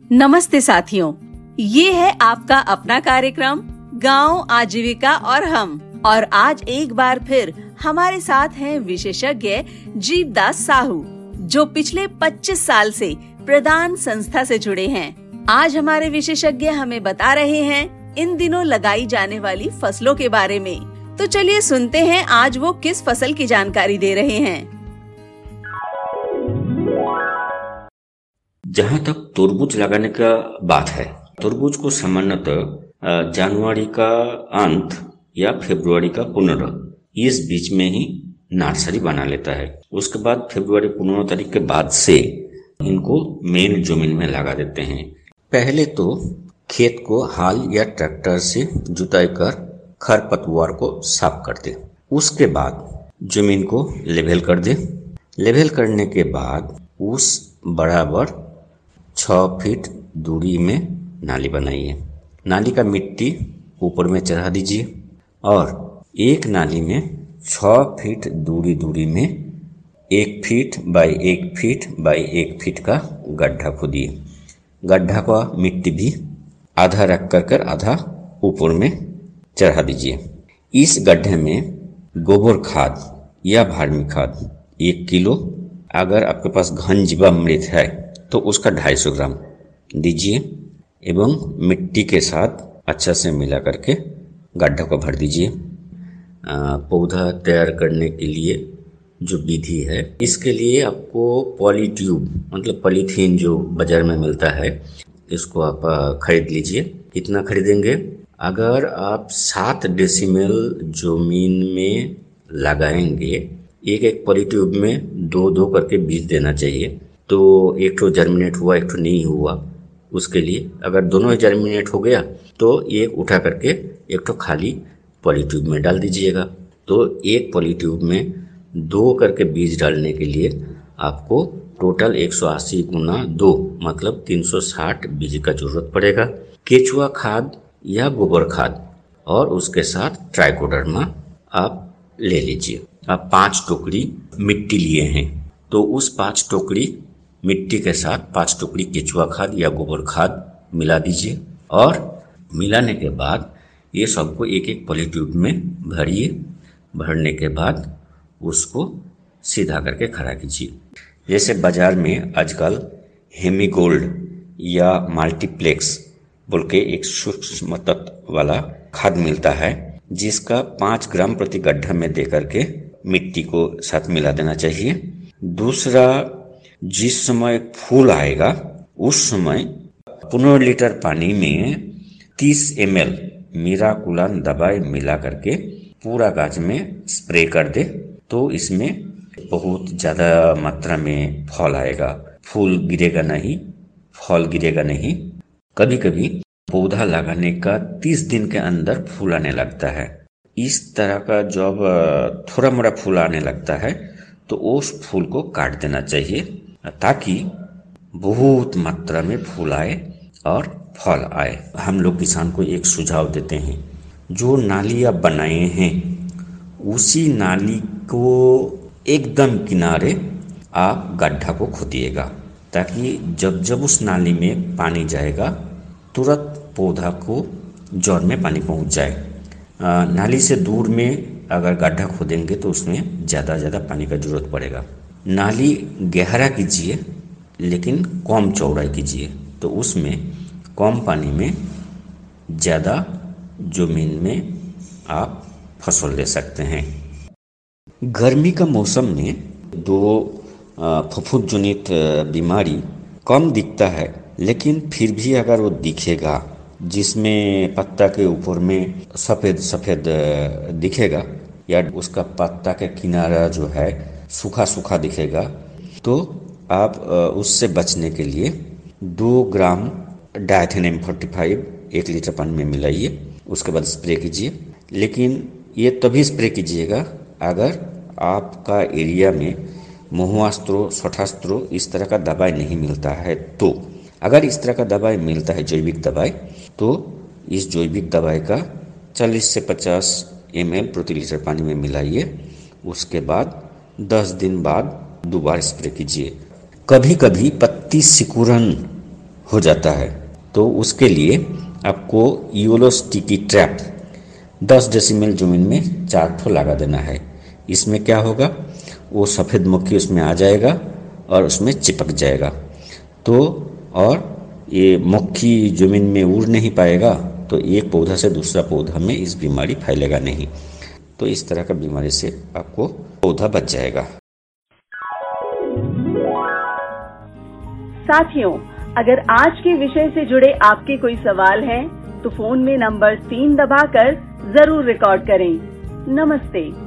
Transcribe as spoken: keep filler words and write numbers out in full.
नमस्ते साथियों, ये है आपका अपना कार्यक्रम गांव आजीविका और हम। और आज एक बार फिर हमारे साथ हैं विशेषज्ञ जीवदास साहू, जो पिछले पच्चीस साल से प्रदान संस्था से जुड़े हैं। आज हमारे विशेषज्ञ हमें बता रहे हैं इन दिनों लगाई जाने वाली फसलों के बारे में। तो चलिए सुनते हैं आज वो किस फसल की जानकारी दे रहे हैं। जहाँ तक तरबूज लगाने का बात है, तरबूज को सामान्यतः जनवरी का अंत या फरवरी का पंद्रह इस बीच में ही नर्सरी बना लेता है। उसके बाद फरवरी पंद्रह तारीख के बाद से इनको मेन जमीन में लगा देते हैं। पहले तो खेत को हाल या ट्रैक्टर से जुताई कर खरपतवार को साफ कर दे। उसके बाद जमीन को लेवल कर दे। लेवल करने के बाद उस बराबर छः फीट दूरी में नाली बनाइए। नाली का मिट्टी ऊपर में चढ़ा दीजिए और एक नाली में छः फीट दूरी दूरी में एक फीट बाई एक फीट बाई एक फीट का गड्ढा खोदिए। गड्ढा का मिट्टी भी आधा रख कर कर आधा ऊपर में चढ़ा दीजिए। इस गड्ढे में गोबर खाद या भार्मी खाद एक किलो, अगर आपके पास घन जीवामृत है तो उसका ढाई सौ ग्राम दीजिए एवं मिट्टी के साथ अच्छा से मिला करके गड्ढा को भर दीजिए। पौधा तैयार करने के लिए जो विधि है, इसके लिए आपको पॉलीट्यूब मतलब पॉलीथीन जो बाजार में मिलता है, इसको आप खरीद लीजिए। कितना खरीदेंगे? अगर आप सात डेसिमल जमीन में लगाएंगे, एक एक पॉलीट्यूब में दो दो करके बीज देना चाहिए। तो एक तो जर्मिनेट हुआ, एक तो नहीं हुआ। उसके लिए अगर दोनों ही जर्मिनेट हो गया तो एक उठा करके एक तो खाली पॉलीट्यूब में डाल दीजिएगा। तो एक पॉलीट्यूब में दो करके बीज डालने के लिए आपको टोटल एक सौ अस्सी गुना दो मतलब तीन सौ साठ बीज का जरूरत पड़ेगा। केचुआ खाद या गोबर खाद और उसके साथ ट्राइकोडर्मा आप ले लीजिए। आप पाँच टोकरी मिट्टी लिए हैं तो उस पाँच टोकरी मिट्टी के साथ पाँच टुकड़ी केचुआ खाद या गोबर खाद मिला दीजिए और मिलाने के बाद ये सबको एक एक पॉलीट्यूब में भरिए। भरने के बाद उसको सीधा करके खड़ा कीजिए। जैसे बाजार में आजकल हेमीगोल्ड या मल्टीप्लेक्स बोल के एक सूक्ष्म तत्व वाला खाद मिलता है, जिसका पाँच ग्राम प्रति गड्ढा में दे करके मिट्टी को साथ मिला देना चाहिए। दूसरा, जिस समय फूल आएगा उस समय पंद्रह लीटर पानी में तीस एम एल मिराकुलान दवाई मिला करके पूरा गाछ में स्प्रे कर दे तो इसमें बहुत ज़्यादा मात्रा में फल आएगा। फूल गिरेगा नहीं, फल गिरेगा नहीं। कभी कभी पौधा लगाने का तीस दिन के अंदर फूल आने लगता है। इस तरह का जब थोड़ा मोड़ा फूल आने लगता है तो उस फूल को काट देना चाहिए ताकि बहुत मात्रा में फूल आए और फल आए। हम लोग किसान को एक सुझाव देते हैं, जो नाली आप बनाए हैं उसी नाली को एकदम किनारे आप गड्ढा को खोदिएगा ताकि जब जब उस नाली में पानी जाएगा तुरंत पौधा को जड़ में पानी पहुंच जाए। नाली से दूर में अगर गड्ढा खोदेंगे तो उसमें ज़्यादा ज़्यादा पानी का जरूरत पड़ेगा। नाली गहरा कीजिए लेकिन कम चौड़ाई कीजिए, तो उसमें कम पानी में ज़्यादा जमीन में आप फसल ले सकते हैं। गर्मी का मौसम में दो फफूंद जनित बीमारी कम दिखता है, लेकिन फिर भी अगर वो दिखेगा, जिसमें पत्ता के ऊपर में सफ़ेद सफ़ेद दिखेगा या उसका पत्ता के किनारा जो है सूखा सूखा दिखेगा, तो आप उससे बचने के लिए दो ग्राम डायथेनियम पैंतालीस एक लीटर पानी में मिलाइए। उसके बाद स्प्रे कीजिए। लेकिन ये तभी स्प्रे कीजिएगा अगर आपका एरिया में महुआस्त्रो सठास्त्रो इस तरह का दवाई नहीं मिलता है। तो अगर इस तरह का दवाई मिलता है जैविक दवाई, तो इस जैविक दवाई का चालीस से पचास एम एल प्रति लीटर पानी में मिलाइए। उसके बाद दस दिन बाद दोबारा स्प्रे कीजिए। कभी कभी पत्ती सिकुड़न हो जाता है। तो उसके लिए आपको येलो स्टिकी ट्रैप दस डेसिमल जमीन में चार ठो लगा देना है। इसमें क्या होगा, वो सफ़ेद मक्खी उसमें आ जाएगा और उसमें चिपक जाएगा। तो और ये मक्खी जमीन में उड़ नहीं पाएगा, तो एक पौधा से दूसरा पौधा में इस बीमारी फैलेगा नहीं। तो इस तरह का बीमारी से आपको पौधा बच जाएगा। साथियों, अगर आज के विषय से जुड़े आपके कोई सवाल हैं, तो फोन में नंबर तीन दबाकर जरूर रिकॉर्ड करें। नमस्ते।